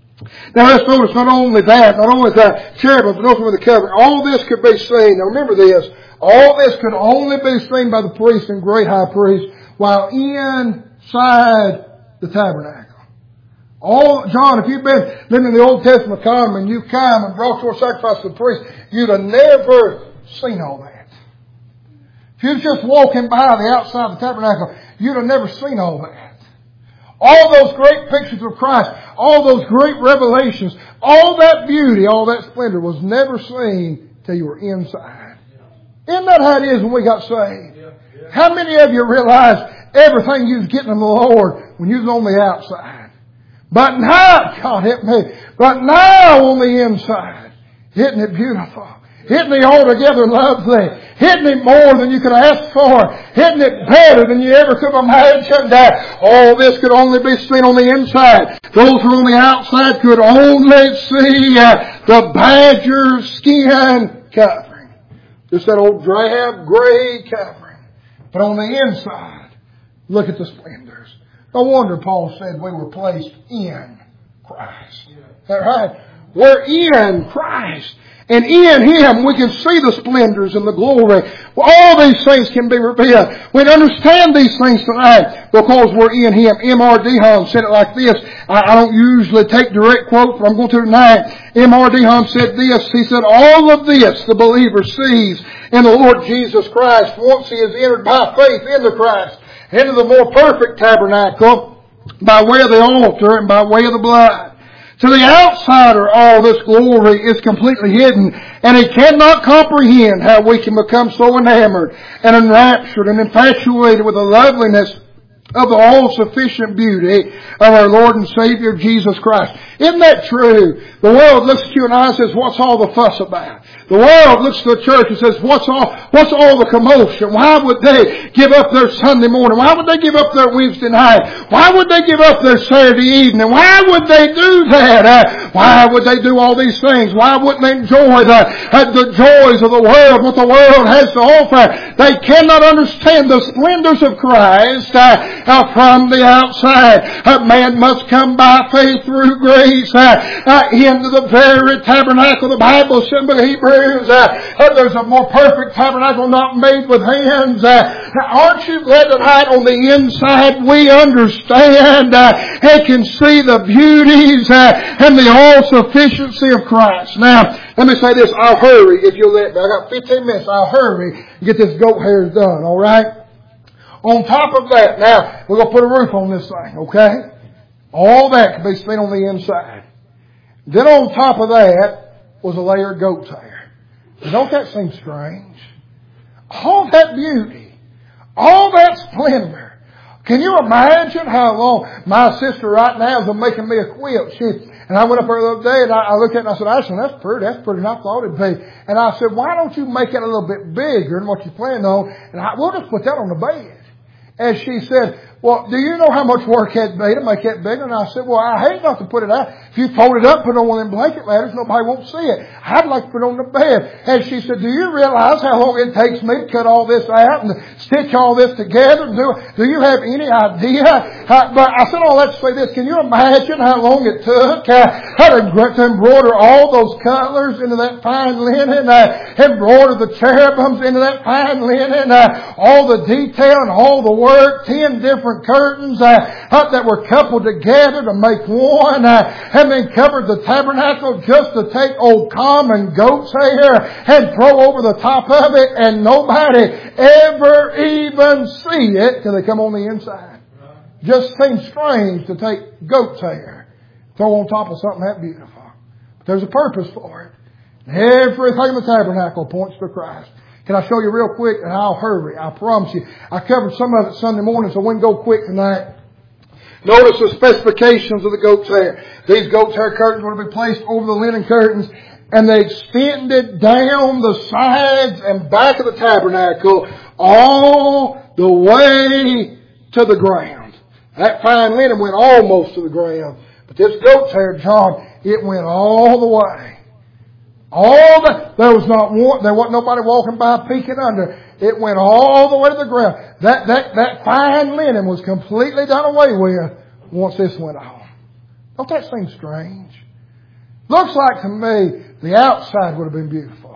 Now let's notice not only that, not only the cherubim, but also the covering. All this could be seen. Now remember this. All this could only be seen by the priest and great high priest while inside the tabernacle. All, John, if you've been living in the Old Testament come and you come and brought your sacrifice to the priest, you'd have never seen all that. If you was just walking by the outside of the tabernacle, you'd have never seen all that. All those great pictures of Christ, all those great revelations, all that beauty, all that splendor was never seen till you were inside. Isn't that how it is when we got saved? How many of you realized everything you was getting from the Lord when you was on the outside? But now, God help me, but now on the inside, isn't it beautiful? Isn't He altogether lovely? Isn't it more than you could ask for? Isn't it better than you ever could imagine? That all this could only be seen on the inside. Those who are on the outside could only see uh, the badger skin covering. Just that old drab gray covering. But on the inside, look at the splendors. No wonder Paul said we were placed in Christ. Is that right? We're in Christ. And in Him we can see the splendors and the glory. All these things can be revealed. We understand these things tonight because we're in Him. M R Dehon said it like this. I, I don't usually take direct quotes, but I'm going to tonight. M R Dehon said this. He said, all of this the believer sees in the Lord Jesus Christ once he is entered by faith into Christ, into the more perfect tabernacle by way of the altar and by way of the blood. To the outsider, all this glory is completely hidden, and he cannot comprehend how we can become so enamored and enraptured and infatuated with the loveliness of the all-sufficient beauty of our Lord and Savior Jesus Christ. Isn't that true? The world looks at you and I and says, what's all the fuss about? The world looks to the church and says, what's all, what's all the commotion? Why would they give up their Sunday morning? Why would they give up their Wednesday night? Why would they give up their Saturday evening? Why would they do that? Uh, why would they do all these things? Why wouldn't they enjoy the, uh, the joys of the world, what the world has to offer? They cannot understand the splendors of Christ uh, uh, from the outside. A man must come by faith through grace uh, uh, into the very tabernacle. The Bible says in the book of Hebrews, Uh, uh, there's a more perfect tabernacle not made with hands. Uh, aren't you glad tonight on the inside we understand uh, and can see the beauties uh, and the all-sufficiency of Christ? Now, let me say this. I'll hurry if you'll let me. I got fifteen minutes. I'll hurry and get this goat hairs done, all right? On top of that, now, we're going to put a roof on this thing, okay? All that can be seen on the inside. Then on top of that was a layer of goat's hair. Don't that seem strange? All that beauty, all that splendor. Can you imagine how long my sister right now is making me a quilt? She, and I went up there the other day and I, I looked at it and I said, Ashley, that's pretty, that's pretty than I thought it'd be. And I said, why don't you make it a little bit bigger than what you planned on? And I, we'll just put that on the bed. And she said, well, do you know how much work it had to be to make that bigger? And I said, well, I hate not to put it out. If you fold it up, put it on one of them blanket ladders, nobody won't see it. I'd like to put it on the bed. And she said, do you realize how long it takes me to cut all this out and to stitch all this together? Do, do you have any idea? Uh, but I said all that to say this. Can you imagine how long it took uh, to, to embroider all those colors into that fine linen, uh, embroider the cherubims into that fine linen, uh, all the detail and all the work, ten different curtains uh, uh, that were coupled together to make one, uh, and then covered the tabernacle just to take old common goat's hair and throw over the top of it, and nobody ever even see it till they come on the inside. Just seems strange to take goat's hair, throw on top of something that beautiful. But there's a purpose for it. Everything in the tabernacle points to Christ. Can I show you real quick? And I'll hurry. I promise you. I covered some of it Sunday morning, so we can go quick tonight. Notice the specifications of the goat's hair. These goat's hair curtains were to be placed over the linen curtains, and they extended down the sides and back of the tabernacle all the way to the ground. That fine linen went almost to the ground. But this goat's hair, John, it went all the way. All the, there was not one, there wasn't nobody walking by peeking under. It went all the way to the ground. That, that, that fine linen was completely done away with once this went on. Don't that seem strange? Looks like to me the outside would have been beautiful.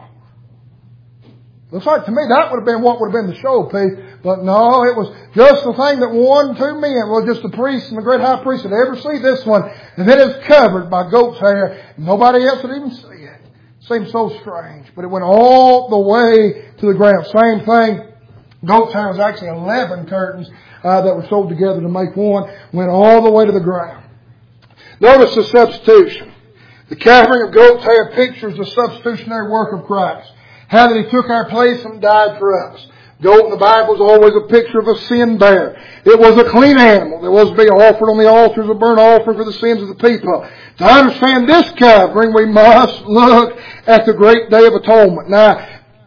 Looks like to me that would have been what would have been the showpiece. But no, it was just the thing that one, two men, well, just the priest and the great high priest would ever see this one. And then it's covered by goat's hair. Nobody else would even see it. Seems so strange, but it went all the way to the ground. Same thing goat's hair was actually eleven curtains uh, that were sewed together to make one, went all the way to the ground. Notice the substitution. The covering of goat's hair pictures the substitutionary work of Christ. How that He took our place and died for us. Goat in the Bible is always a picture of a sin bearer. It was a clean animal that was to be offered on the altar as a burnt offering for the sins of the people. To understand this covering, we must look at the great day of atonement. Now,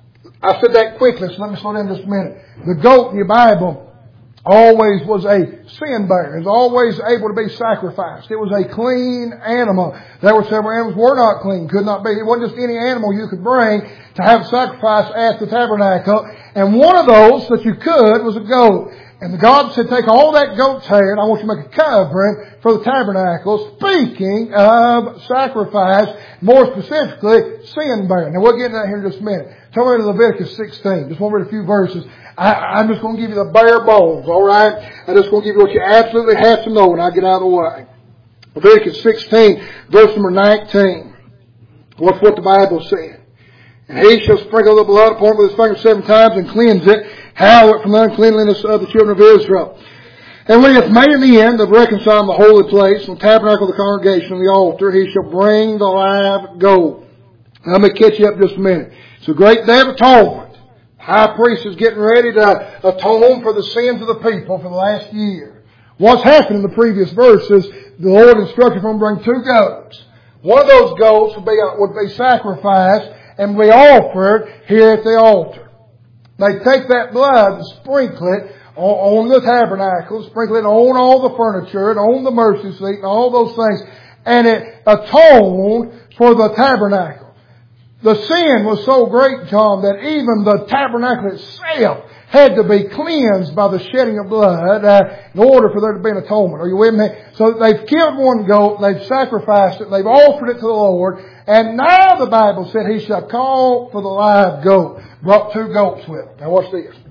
I said that quickly, so let me slow down just a minute. The goat in your Bible always was a sin bearer. It was always able to be sacrificed. It was a clean animal. There were several animals were not clean, could not be. It wasn't just any animal you could bring to have sacrifice at the tabernacle. And one of those that you could was a goat. And God said, take all that goat's hair and I want you to make a covering for the tabernacle, speaking of sacrifice, more specifically, sin bearing. Now we'll get into that here in just a minute. Turn over to Leviticus sixteen. Just want to read a few verses. I, I'm just going to give you the bare bones, alright? I'm just going to give you what you absolutely have to know when I get out of the way. Leviticus sixteen, verse number nineteen. What's what the Bible said. And he shall sprinkle the blood upon it with his finger seven times and cleanse it, hallow it from the uncleanliness of the children of Israel. And when he hath made an end of reconciling the holy place, and the tabernacle of the congregation, and the altar, he shall bring the live goat. Now, let me catch you up just a minute. It's a great day of atonement. The high priest is getting ready to atone for the sins of the people for the last year. What's happened in the previous verses, the Lord instructed them to bring two goats. One of those goats would be, would be sacrificed and be offered here at the altar. They take that blood and sprinkle it on, on the tabernacle, sprinkle it on all the furniture and on the mercy seat and all those things. And it atoned for the tabernacle. The sin was so great, John, that even the tabernacle itself had to be cleansed by the shedding of blood uh, in order for there to be an atonement. Are you with me? So they've killed one goat, they've sacrificed it, they've offered it to the Lord, and now the Bible said he shall call for the live goat. Brought two goats with him. Now watch this.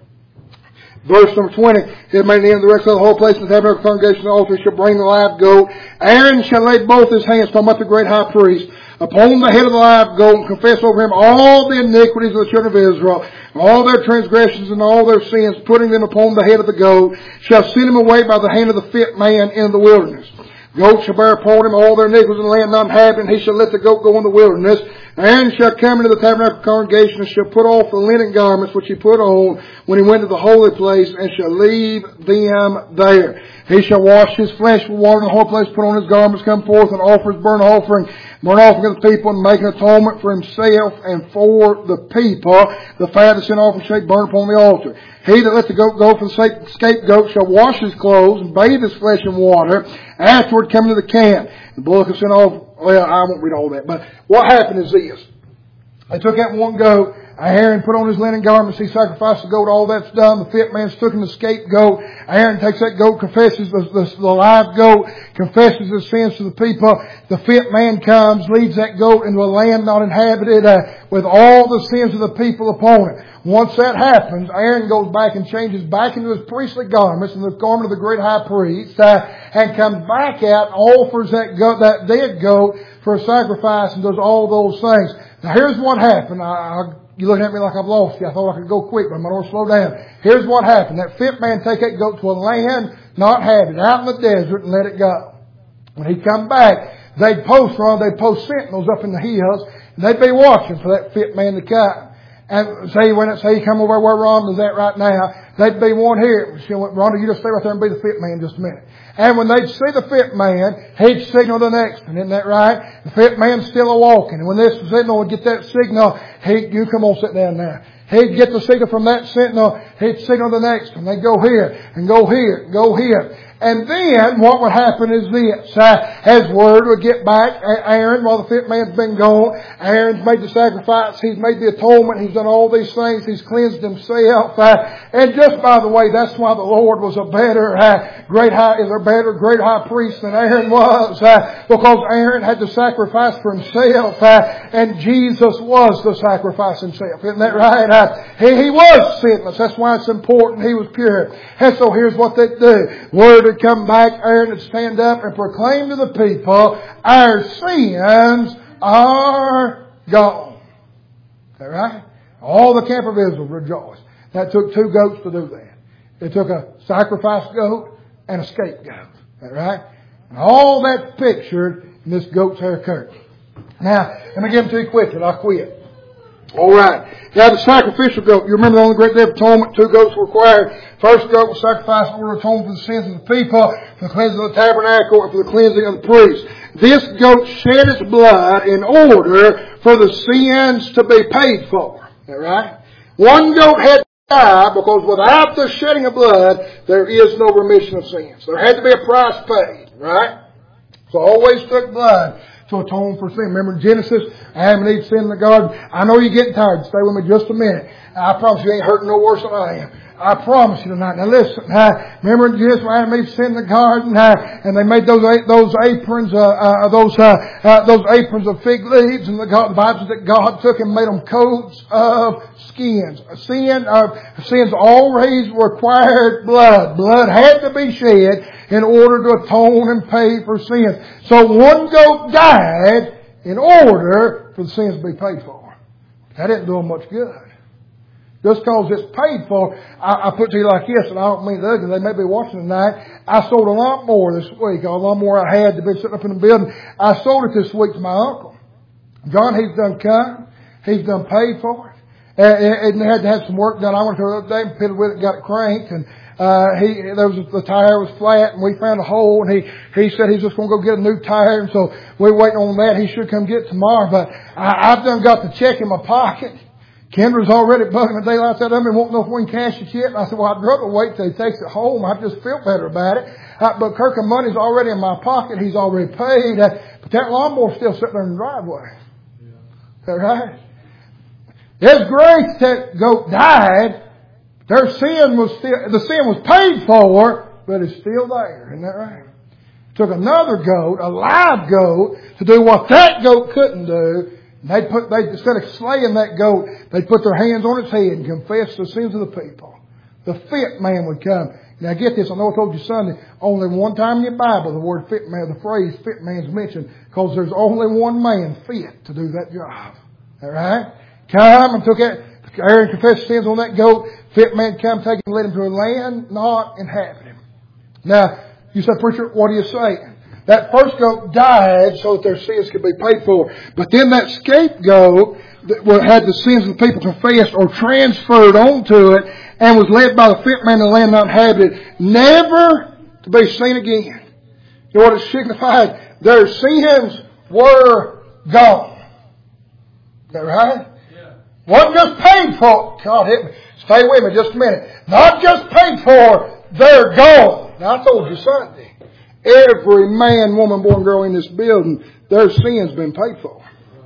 Verse number twenty. He had made an end of the rest of the whole place in the tabernacle congregation the altar. He shall bring the live goat. Aaron shall lay both his hands, talking about the great high priest, upon the head of the live goat and confess over him all the iniquities of the children of Israel, all their transgressions and all their sins, putting them upon the head of the goat, shall send him away by the hand of the fit man in the wilderness. Goat shall bear upon him all their iniquities in the land not inhabited, and he shall let the goat go in the wilderness. Aaron shall come into the tabernacle congregation and shall put off the linen garments which he put on when he went to the holy place, and shall leave them there. He shall wash his flesh with water in the holy place, put on his garments, come forth and offer his burnt offering, burnt offering of the people, and make an atonement for himself and for the people. The fat of the sin offering shall be burned upon the altar. He that let the goat go for the scapegoat shall wash his clothes and bathe his flesh in water. Afterward come to the camp. The bullock of sin offering. Well, I won't read all that, but what happened is this. They took that one goat. Aaron put on his linen garments. He sacrificed the goat. All that's done. The fit man's took him the scapegoat. Aaron takes that goat, confesses the, the, the live goat, confesses his sins to the people. The fit man comes, leads that goat into a land not inhabited uh, with all the sins of the people upon it. Once that happens, Aaron goes back and changes back into his priestly garments and the garment of the great high priest, uh, and comes back out and offers that goat, that dead goat for a sacrifice and does all those things. Now here's what happened. I, I, you looking at me like I've lost you. I thought I could go quick, but I'm going to slow down. Here's what happened. That fit man take that goat to a land not inhabited, out in the desert, and let it go. When he come back, they'd post around, they'd post sentinels up in the hills, and they'd be watching for that fit man to come. And say when it say he come over where Rhonda's at right now, they'd be one here. She went, Rhonda, you just stay right there and be the fit man just a minute. And when they'd see the fit man, he'd signal the next one. Isn't that right? The fit man's still a walking. And when this signal would get that signal, he, you come on, sit down now. He'd get the signal from that sentinel, he'd signal the next one. They'd go here, and go here, and go here. And then what would happen is this. Uh, as word would get back, Aaron, while the fit man's been gone, Aaron's made the sacrifice, he's made the atonement, he's done all these things, he's cleansed himself. Uh, and just by the way, that's why the Lord was a better, uh, great high, is a better, great high priest than Aaron was. Uh, because Aaron had to sacrifice for himself, uh, and Jesus was the sacrifice himself. Isn't that right? Uh, he, he was sinless. That's why it's important. He was pure. And so here's what they do. Word would come back, Aaron would stand up and proclaim to the people, our sins are gone. Is that right? All the camp of Israel rejoiced. That took two goats to do that. It took a sacrifice goat and a scapegoat. Is that right? And all that's pictured in this goat's hair curtain. Now, let me give them to you quickly and I'll quit. All right. Now, the sacrificial goat. You remember on the Great Day of Atonement, two goats were required. First goat was sacrificed in order to atone for the sins of the people, for the cleansing of the tabernacle, and for the cleansing of the priests. This goat shed its blood in order for the sins to be paid for. Is that right? One goat had to die because without the shedding of blood, there is no remission of sins. There had to be a price paid. Right? So always took blood to atone for sin. Remember in Genesis, Adam and Eve sinned in the garden. I know you're getting tired. Stay with me just a minute. I promise you ain't hurting no worse than I am. I promise you tonight. Now listen, uh, remember in Genesis when Adam and Eve sinned in the garden, uh, and they made those those aprons, uh, uh, those uh, uh, those aprons of fig leaves, and the, God, the Bible says that God took and made them coats of skins. Sin, uh, sins always required blood. Blood had to be shed in order to atone and pay for sins. So one goat died in order for the sins to be paid for. That didn't do them much good. Just because it's paid for, I, I put it to you like this, and I don't mean the ugly, they may be watching tonight. I sold a lot more this week. A lot more I had to be sitting up in the building. I sold it this week to my uncle. John, he's done come. He's done paid for it. And, and had to have some work done. I went to the other day and piddled with it and got it cranked. And Uh, he, there was, the tire was flat and we found a hole and he, he said he's just going to go get a new tire. And so we're waiting on that. He should come get it tomorrow. But I, I've done got the check in my pocket. Kendra's already bugging the daylights out of me and won't know if we can cash it yet. And I said, well, I'd rather wait till he takes it home. I just feel better about it. Uh, but Kirk, money's already in my pocket. He's already paid. Uh, but that lawnmower's still sitting there in the driveway. Yeah. Is that right? There's grace that goat died. Their sin was still, the sin was paid for, but it's still there. Isn't that right? Took another goat, a live goat, to do what that goat couldn't do. And they put, they, instead of slaying that goat, they put their hands on its head and confessed the sins of the people. The fit man would come. Now get this, I know I told you Sunday, only one time in your Bible the word fit man, the phrase fit man is mentioned, because there's only one man fit to do that job. All right? Come and took it. Aaron confessed sins on that goat. Fit man come, take him, and lead him to a land not inhabited. Now, you say, preacher, what are you saying? That first goat died so that their sins could be paid for. But then that scapegoat that had the sins of the people confessed or transferred onto it and was led by the fit man to the land not inhabited, never to be seen again. You know what it signified? Their sins were gone. Is that right? Wasn't just paid for. God, hit me. Stay with me just a minute. Not just paid for, they're gone. Now I told you Sunday, every man, woman, boy, and girl in this building, their sin's been paid for.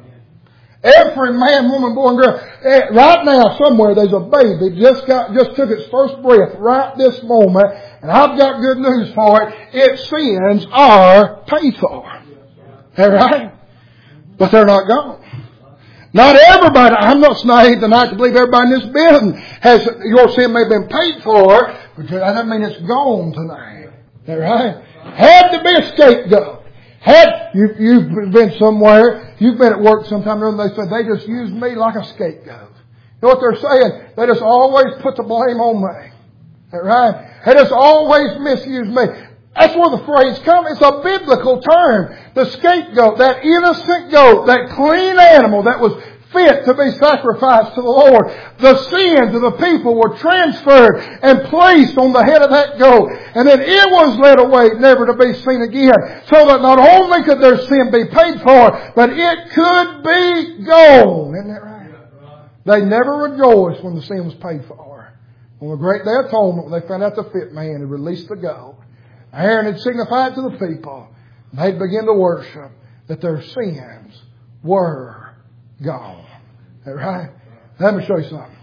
Every man, woman, boy, and girl. Right now, somewhere there's a baby just got, just took its first breath right this moment, and I've got good news for it. Its sins are paid for. Is that right? But they're not gone. Not everybody, I'm not naive tonight to believe everybody in this building has, your sin may have been paid for, but that doesn't mean it's gone tonight. Is that right? Had to be a scapegoat. Had, you, you've been somewhere, you've been at work sometime, and they said, they just used me like a scapegoat. You know what they're saying? They just always put the blame on me. Is that right? They just always misuse me. That's where the phrase comes. It's a biblical term. The scapegoat, that innocent goat, that clean animal that was fit to be sacrificed to the Lord. The sins of the people were transferred and placed on the head of that goat. And then it was led away never to be seen again. So that not only could their sin be paid for, but it could be gone. Isn't that right? They never rejoiced when the sin was paid for. On the great day of atonement, when they found out the fit man had released the goat, Aaron had signified to the people, they'd begin to worship, that their sins were gone. Is that right? Let me show you something.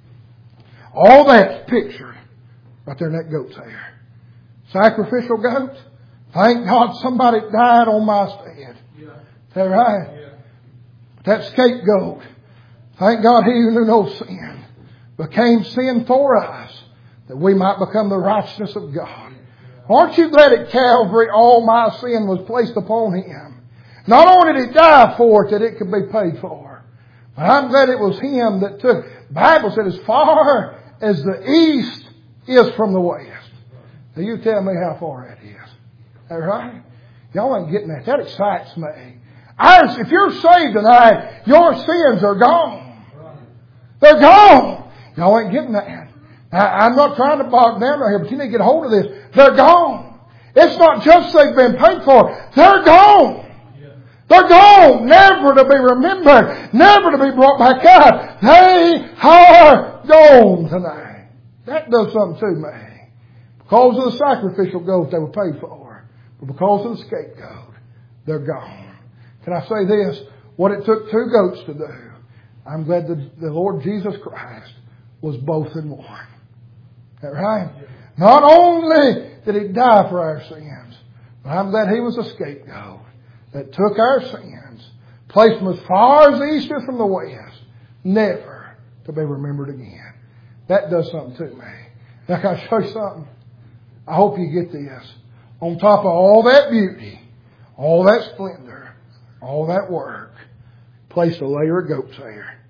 All that's pictured right there in that goat's hair. Sacrificial goat. Thank God somebody died on my stead. Is that right? That scapegoat. Thank God he who knew no sin became sin for us, that we might become the righteousness of God. Aren't you glad at Calvary all my sin was placed upon Him? Not only did He die for it, that it could be paid for. But I'm glad it was Him that took. The Bible said as far as the east is from the west. Now you tell me how far that is. Is that right? Y'all ain't getting that. That excites me. Ours, if you're saved tonight, your sins are gone. They're gone. Y'all ain't getting that. Now, I'm not trying to bog down right here, but you need to get hold of this. They're gone. It's not just they've been paid for. They're gone. They're gone. Never to be remembered. Never to be brought back up. They are gone tonight. That does something to me. Because of the sacrificial goat they were paid for. But because of the scapegoat, they're gone. Can I say this? What it took two goats to do, I'm glad that the Lord Jesus Christ was both in one. Is that right? Not only did He die for our sins, but I'm glad He was a scapegoat that took our sins, placed them as far as the east is from the west, never to be remembered again. That does something to me. Now can I show you something? I hope you get this. On top of all that beauty, all that splendor, all that work, placed a layer of goat's hair.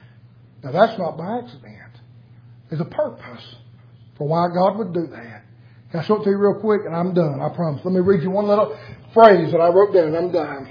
Now that's not by accident. There's a purpose for why God would do that. Can I show it to you real quick and I'm done, I promise. Let me read you one little phrase that I wrote down and I'm done.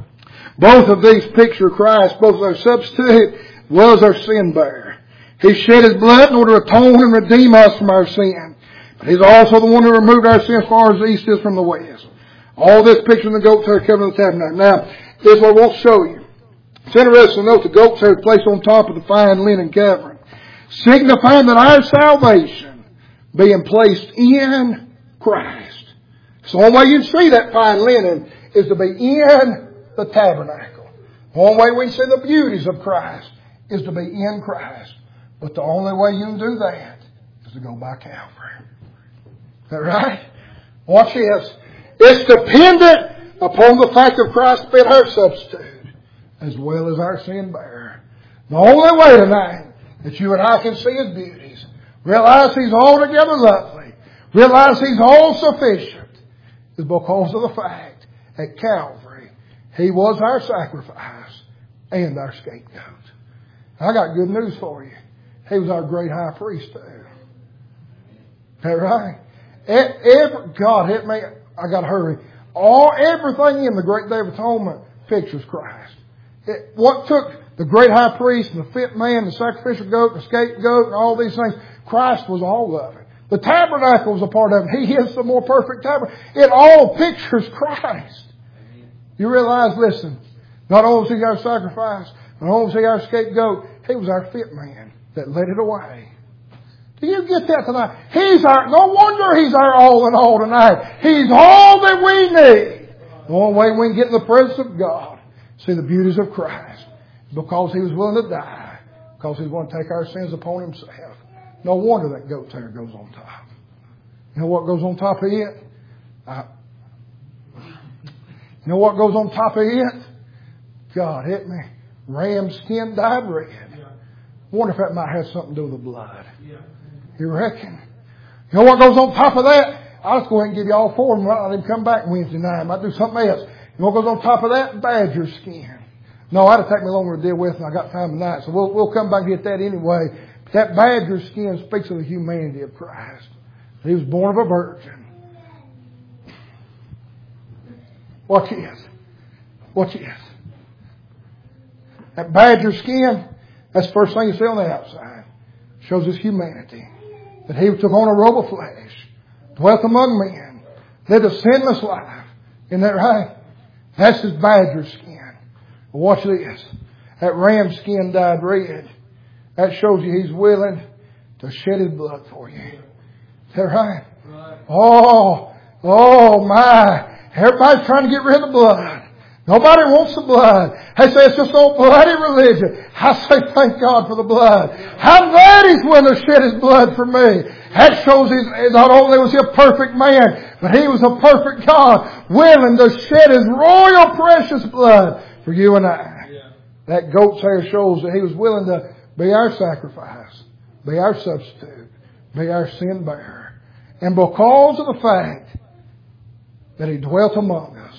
Both of these picture Christ, both as our substitute as well as our sin bearer. He shed His blood in order to atone and redeem us from our sin. But He's also the one who removed our sin as far as the east is from the west. All this picture in the goat's hair covering the tabernacle. Now, this is what I want to show you. It's interesting to note the goat's hair is placed on top of the fine linen covering, signifying that our salvation being placed in Christ. So the only way you can see that fine linen is to be in the tabernacle. The only way we can see the beauties of Christ is to be in Christ. But the only way you can do that is to go by Calvary. Is that right? Watch this. It's dependent upon the fact of Christ being our substitute as well as our sin bearer. The only way tonight that you and I can see His beauties, realize He's altogether lovely, realize He's all sufficient, is because of the fact at Calvary He was our sacrifice and our scapegoat. I got good news for you. He was our great high priest too. Is that right? Every, God hit me. I got to hurry. All everything in the Great Day of Atonement pictures Christ. It, what took the great high priest and the fit man, the sacrificial goat, the scapegoat, and all these things, Christ was all of it. The tabernacle was a part of it. He is the more perfect tabernacle. It all pictures Christ. You realize, listen, not only was He our sacrifice, not only was He our scapegoat, He was our fit man that led it away. Do you get that tonight? He's our, no wonder He's our all in all tonight. He's all that we need. The only way we can get in the presence of God, see the beauties of Christ, because He was willing to die, because He was going to take our sins upon Himself. No wonder that goat's hair goes on top. You know what goes on top of it? Uh, you know what goes on top of it? God hit me. Ram skin dyed red. I wonder if that might have something to do with the blood. You reckon? You know what goes on top of that? I'll just go ahead and give you all four and let him come back Wednesday night. I might do something else. You know what goes on top of that? Badger skin. No, that'll take me longer to deal with and I got time tonight. So we'll, we'll come back and get that anyway. But that badger skin speaks of the humanity of Christ. He was born of a virgin. Watch this. Watch this. That badger skin, that's the first thing you see on the outside. Shows His humanity. That He took on a robe of flesh, dwelt among men, lived a sinless life. Isn't that right? That's His badger skin. But watch this. That ram skin dyed red. That shows you He's willing to shed His blood for you. Is that right? Right. Oh, oh my. Everybody's trying to get rid of the blood. Nobody wants the blood. They say it's just old bloody religion. I say thank God for the blood. I'm glad He's willing to shed His blood for me. That shows He's, not only was He a perfect man, but He was a perfect God, willing to shed His royal precious blood for you and I. Yeah. That goat's hair shows that He was willing to be our sacrifice, be our substitute, be our sin bearer. And because of the fact that He dwelt among us,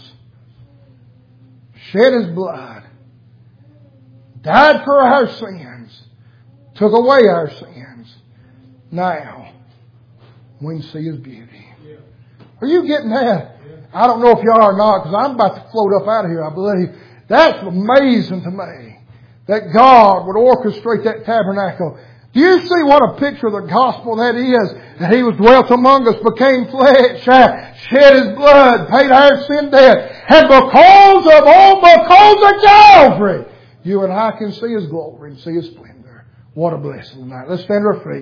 shed His blood, died for our sins, took away our sins, now we can see His beauty. Are you getting that? I don't know if you are or not, because I'm about to float up out of here, I believe. That's amazing to me, that God would orchestrate that tabernacle. Do you see what a picture of the gospel that is? That He was dwelt among us, became flesh, shed His blood, paid our sin debt. And because of, oh, because of Calvary, you and I can see His glory and see His splendor. What a blessing tonight. Let's stand to our feet.